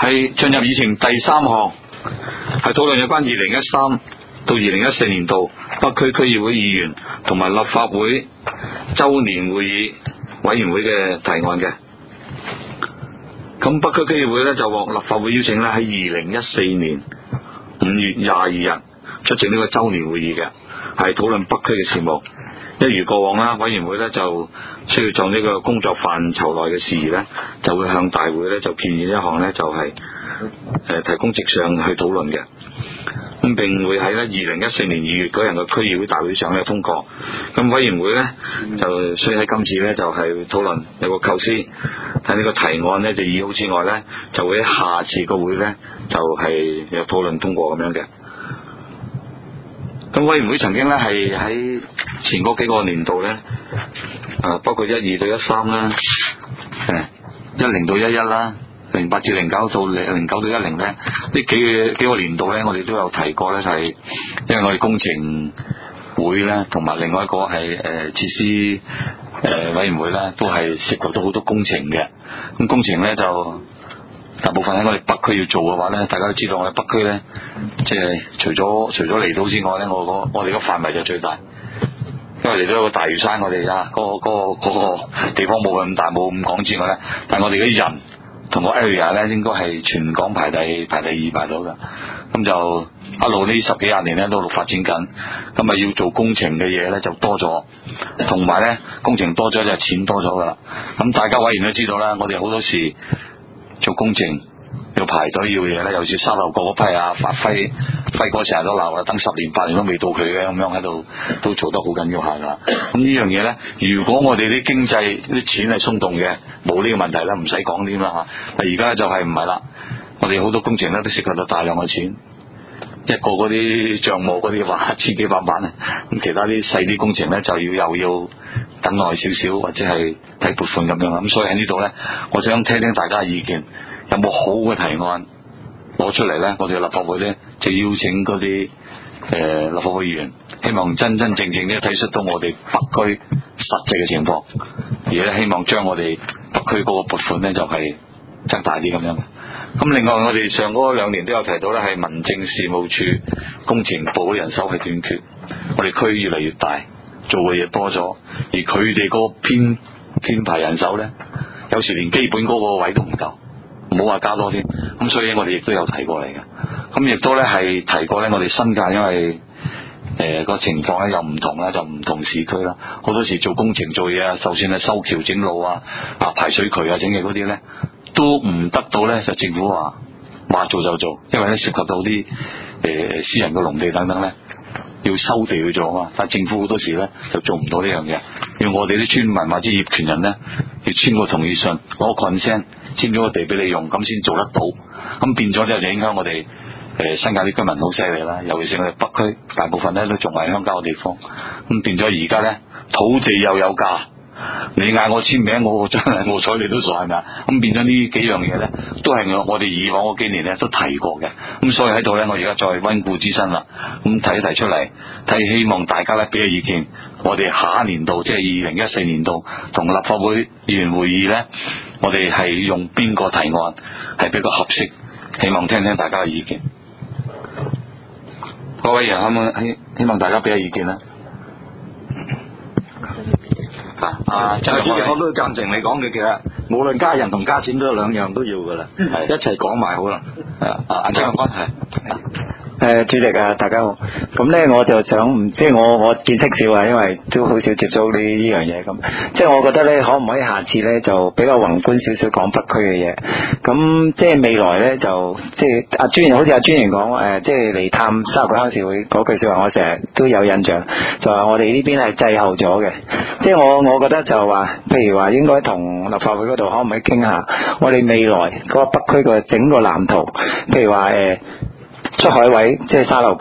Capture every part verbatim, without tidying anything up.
係進入議程第三項，係討論有關二零一三到二零一四年度北區區議會議員同埋立法會周年會議委員會嘅提案嘅。咁北區區議會咧就獲立法會邀請咧喺二零一四年五月廿二日出席呢個周年會議嘅，係討論北區嘅事務。一如過往啦，委員會咧就需要就呢個工作範疇內嘅事宜咧，就會向大會咧就建議一項咧就係、是、誒、呃、提供直上去討論嘅。咁並會喺咧二零一四年二月嗰日嘅區議會大會上咧通過。咁委員會咧就需喺今次咧就係討論有個構思，睇呢個提案咧就議好之外咧，就會喺下次個會咧就係、是、有討論通過咁樣嘅。咁委員會曾經咧係喺前嗰幾個年度咧，啊包括一二到一三啦，誒一零到一一啦，零八至零九到零九到一零咧，呢幾個幾個年度咧，我哋都有提過咧，就係因為我哋工程會咧，同埋另外一個係誒設施誒委員會咧，都係涉及到好多工程嘅。咁工程咧就大部分喺我哋北區要做嘅話咧，大家都知道我哋北區咧，即係除咗除咗離島之外咧，我個我哋個範圍就最大。因為嚟到一個大嶼山，我哋啊嗰個嗰個嗰個地方冇咁大，冇咁廣之外咧，但係我哋嘅人同個 area 咧，應該係全港排第排第二排到㗎。咁就一路呢十幾廿年咧都一路發展緊，咁啊要做工程嘅嘢咧就多咗，同埋咧工程多咗就錢多咗㗎啦。咁大家委員都知道啦，我哋好多時做工程要排隊要嘢咧，尤其是沙頭角嗰批啊，發揮輝哥成日都鬧啦，等十年八年都未到佢嘅，咁樣喺度都做得好緊要下噶。咁呢樣嘢咧，如果我哋啲經濟啲錢係鬆動嘅，冇呢個問題啦，唔使講添啦吓。但而家就係唔係啦，我哋好多工程咧都涉及到大量嘅錢，一個嗰啲帳目嗰啲話千幾百萬啊，咁其他啲細啲工程咧就要又要等耐少少，或者係睇撥款咁樣。咁所以喺呢度咧，我想聽聽大家嘅意見，有冇好嘅提案攞出嚟咧？我哋立法會咧就邀請嗰啲誒立法會議員，希望真真正正咧睇出到我哋北區實際嘅情況，而咧希望將我哋北區嗰個撥款咧就係、是、增大啲咁樣。咁另外我哋上嗰兩年都有提到咧，係民政事務處工程部嘅人手係短缺，我哋區越嚟越大，做嘅嘢多咗，而佢哋嗰個編編排人手咧，有時連基本嗰個位都唔夠。唔好話加多啲，咁所以我哋亦都有提過嚟嘅。咁亦都咧係提過咧，我哋新界因為誒個、呃、情況咧又唔同啦，就唔同市區啦。好多時做工程做嘢啊，就算係修橋整路啊、啊排水渠啊整嘅嗰啲咧，都唔得到咧就政府話話做就做，因為咧涉及到啲誒、呃、私人嘅農地等等咧，要收地去做啊嘛。但係政府好多時咧就做唔到呢樣嘢，要我哋啲村民或者業權人咧要簽個同意信，攞個 consent。簽咗個地俾你用，咁先做得到。咁變咗咧就影響我哋誒、呃、新界啲居民好犀利啦，尤其是我哋北區大部分咧都仲係鄉郊嘅地方。咁變咗而家咧土地又有價，你嗌我簽名，我真係我睬你都傻係咪啊？咁變咗呢幾樣嘢咧，都係我我哋以往嗰幾年咧都提過嘅。咁所以喺度咧，我而家再溫故知新啦，咁提一提出嚟，睇希望大家咧俾個意見。我哋下一年度即係二零一四年度同立法會議員會議咧，我哋係用邊個提案係比較合適？希望聽聽大家嘅意見。各位人可唔可以希望大家俾下意見啦？啊，就係主席，我都贊成你講嘅，其實無論加人同加錢都兩樣都要噶啦，一齊講埋好啦。啊，阿張關係。 誒，主席啊，大家好。咁咧，我就想，即係我我見識少啊，因為都好少接觸呢呢樣嘢咁。即係我覺得咧，可唔可以下次咧就比較宏觀少少講北區嘅嘢？咁即係未來咧就即係阿專員，好似阿專員講誒，即係嚟探沙頭角鄉事會嗰句說話，我成日都有印象，就話我哋呢邊係滯後咗嘅。即係我我覺得就話，譬如話應該同立法會嗰度可唔可以傾下，我哋未來嗰個北區嘅整個藍圖，譬如話誒。出海位即係沙頭角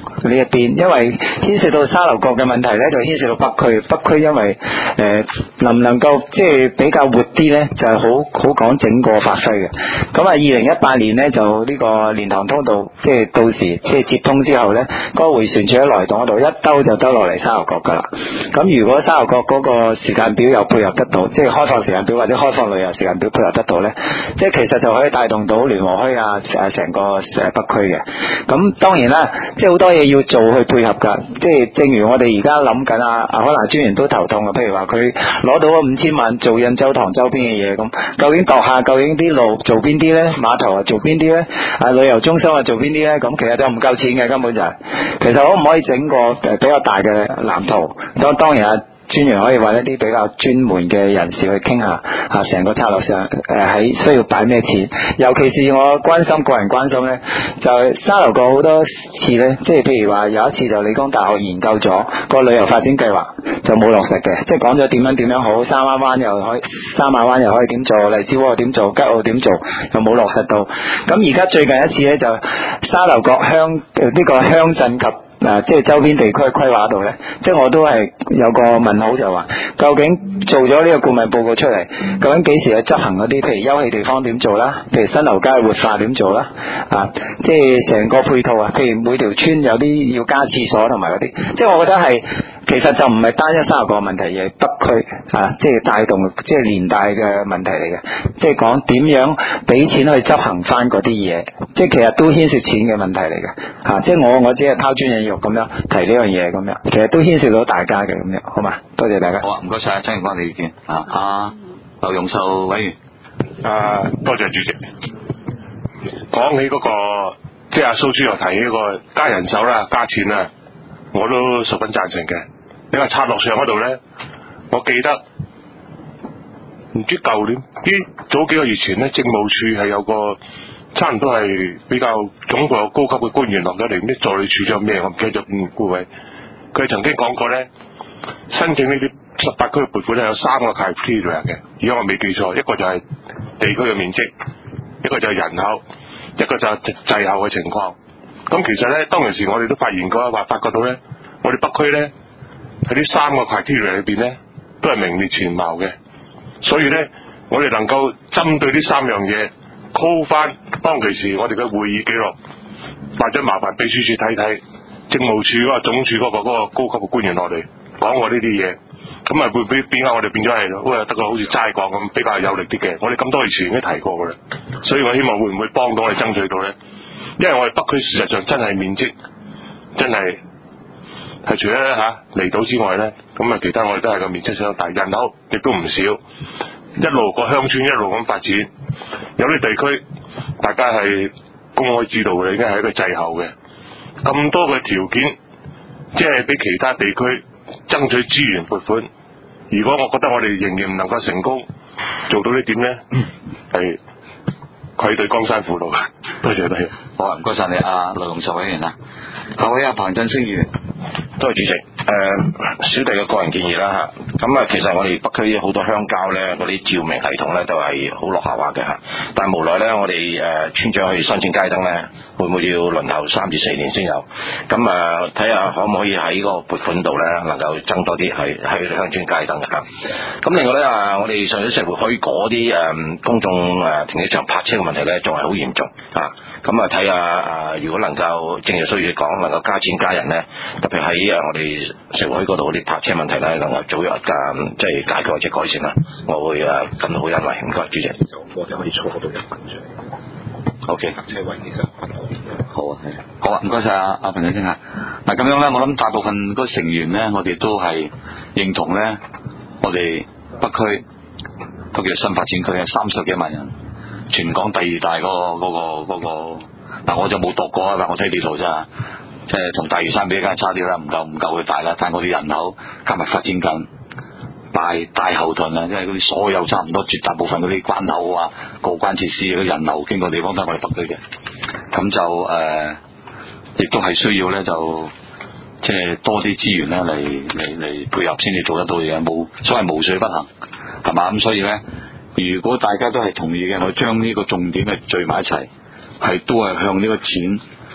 呢一邊，因為牽涉到沙頭角嘅問題咧，就牽涉到北區。北區因為誒、呃、能唔能夠即係比較活啲咧，就係好好講整個發揮嘅。咁啊，二零一八年咧就呢個蓮塘通道，即係到時即係接通之後咧，嗰、那個迴旋處喺來洞嗰度一兜就兜落嚟沙頭角噶啦。咁如果沙頭角嗰個時間表又配合得到，即係開放時間表或者開放旅遊時間表配合得到咧，即係其實就可以帶動到聯和墟啊誒成個誒北區嘅。咁當然啦，即係好多嘢要做去配合噶。即係正如我哋而家諗緊啊，可能專員都頭痛啊。譬如話佢攞到嗰五千萬做印洲塘周邊嘅嘢，咁究竟度下究竟啲路做邊啲咧？碼頭啊做邊啲咧？啊旅遊中心啊做邊啲咧？咁其實就唔夠錢嘅，根本就係、是。其實可唔可以整個誒比較大嘅藍圖？當當然啊。專員可以揾一啲比較專門嘅人士去傾下啊，成個策略上誒喺、呃、需要擺咩錢，尤其是我關心個人關心咧，就係、沙頭角好多次咧，即係譬如話有一次就理工大學研究咗個旅遊發展計劃就冇落實嘅，即係講咗點樣點樣好，三灣灣又可以，三馬灣又可以點做，荔枝窩點做，吉澳點做，又冇落實到。咁而家最近一次咧就沙頭角鄉呢、呃這個鄉鎮及嗱、啊，即係周邊地區嘅規劃度咧，即係我都係有個問號，就話究竟做咗呢個顧問報告出嚟，究竟幾時去執行嗰啲，譬如休憩地方點做啦，譬如新樓街活化點做啦，啊，即係成個配套啊，譬如每條村有啲要加廁所同埋嗰啲，即係我覺得係其實就唔係單一沙頭角問題，而係北區啊，即係帶動即係連帶嘅問題嚟嘅，即係講點樣俾錢去執行翻嗰啲嘢，即係其實都牽涉錢嘅問題嚟嘅，啊，即係我我只係拋磚引玉咁樣提呢樣嘢咁樣，其實都牽涉到大家嘅咁樣，好嘛？多謝大家。 好啊，唔該晒，張榮光你意見啊，阿劉永壽委員。 啊，多謝主席。講起嗰、那個，即係阿蘇豬又提起個加人手啦、加錢啦，我都十分贊成嘅。你話拆落上嗰度咧，我記得唔知舊年，啲早幾個月前咧，政務處係有個差唔多係比較總部有高級嘅官員落咗嚟，唔知助理處長咩，我唔記得咗邊個位。佢曾經講過咧，申請呢啲十八區嘅撥款咧有三個 criteria 嘅，如果我未記錯，一個就係地區嘅面積，一個就係人口，一個就係滯後嘅情況。咁其實咧，當其時我哋都發現過，話發覺到咧，我哋北區咧喺呢三個 criteria 裏邊咧，都係名列前茅嘅。所以咧，我哋能夠針對呢三樣嘢 call 翻當其時我哋嘅會議記錄，或者麻煩秘書處睇睇政務處嗰個總處嗰個嗰個高級嘅官員落嚟講過呢啲嘢，咁啊會變變解我哋變咗係好似得個好似齋講咁比較有力啲嘅。我哋咁多年前已經提過噶啦，所以我希望會唔會幫到我哋爭取到咧？因為我哋北區事實上真係面積真係係除咗吓離島之外咧，咁啊其他我哋都係個面積相當大，人口亦都唔少，一路個鄉村一路咁發展，有啲地區大家係公開知道嘅，已經係一個滯後嘅，咁多嘅條件，即係俾其他地區爭取資源撥款。如果我覺得我哋仍然唔能夠成功做到呢點咧，係愧對江山父老。多謝多謝。 好啊，唔該晒你啊，劉永壽委員啊，下位阿彭振聲議員。 多謝主席。誒、呃，小弟嘅個人建議啦嚇，咁啊，其實我哋北區好多鄉郊咧，嗰啲照明系統咧都係好落後下嘅嚇，但係無奈咧，我哋誒、呃、村長去申請街燈咧，會唔會要輪候三至四年先有？咁啊，睇下可唔可以喺嗰個撥款度咧，能夠增多啲係喺鄉村街燈嘅嚇。咁另外咧啊，我哋上水社會區嗰啲誒公眾誒停車場泊車嘅問題咧，仲係好嚴重啊。咁啊，睇下啊，如果能夠正如需要講，能夠加錢加人咧，特別喺誒我哋社會區嗰度嗰啲泊車問題咧，能夠早日間即係解決或者改善啦，我會誒感到好欣慰。唔該，主席。 我哋可以初到一份出嚟。 O K。 泊車位其實好啊，係。好啊，唔該晒啊，阿彭振聲啊。嗱咁樣咧，我諗大部分嗰個成員咧，我哋都係認同咧，我哋北區都叫新發展區啊，三十幾萬人。全港第二大嗰、嗰個嗰、嗰個嗰、嗰個，但我就冇度過啊！我睇地圖咋，即係同大嶼山比梗係差啲啦，唔夠唔夠佢大啦。但係我哋人口加埋發展緊，大大後盾啊！因為嗰啲所有差唔多絕大部分嗰啲關口啊、過關設施嗰人流經過地方都係我哋北區嘅，咁就誒，亦、呃、都係需要咧，就即係多啲資源咧嚟嚟嚟配合先至做得到嘢，冇所謂無水不行，係嘛？咁所以咧。如果大家都係同意嘅，我將呢個重點係聚埋一齊，係都係向呢個錢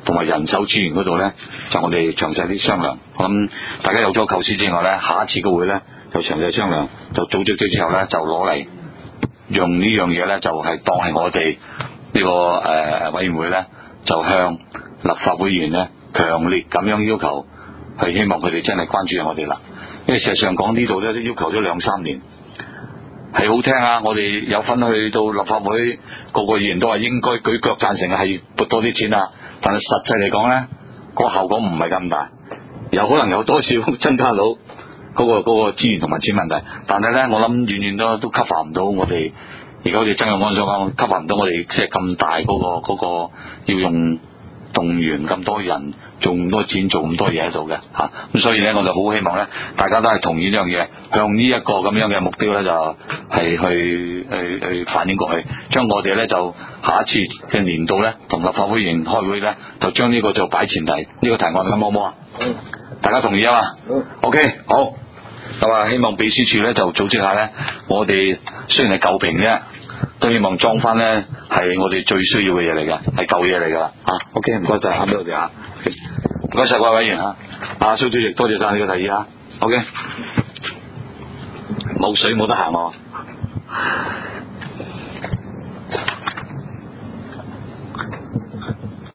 同埋人手資源嗰度咧，就我哋詳細啲商量。我諗大家有咗構思之外咧，下一次嘅會咧就詳細商量，就組織咗之後咧就攞嚟用呢樣嘢咧，就係、是、當係我哋呢、這個誒、呃、委員會咧，就向立法會議員咧強烈咁樣要求，係希望佢哋真係關注我哋啦。因為事實上講呢度咧都要求咗兩三年。係好聽啊！我哋有份去到立法會，個個議員都話應該舉腳贊成嘅，係撥多啲錢啊！但係實際嚟講咧，個效果唔係咁大，有可能有多少增加到嗰、嗰個嗰、嗰個資源同埋錢問題，但係咧我諗遠遠都都 cover 唔到我哋而家好似曾蔭安所講 cover 唔到我哋即係咁大嗰、嗰個嗰、嗰個要用動員咁多人做咁多錢做咁多嘢喺度嘅嚇，咁、啊、所以咧我就好希望咧大家都係同意呢樣嘢，向呢一個咁樣嘅目標咧就係去去去反映過去，將我哋咧就下一次嘅年度咧同立法會議員開會咧就將呢個就擺前提，呢、呢個提案咁好唔好啊？嗯，大家同意啊嘛？嗯 ，OK 好，咁啊希望秘書處咧就組織下咧，我哋雖然係舊瓶啫。都希望裝翻咧，係我哋最需要嘅嘢嚟嘅，係舊嘢嚟噶啦。啊 ，OK， 唔該晒，啱俾我哋啊，唔該晒各位委員啊，阿蘇主席多謝晒你嘅提議啊 ，OK，冇水冇得行喎。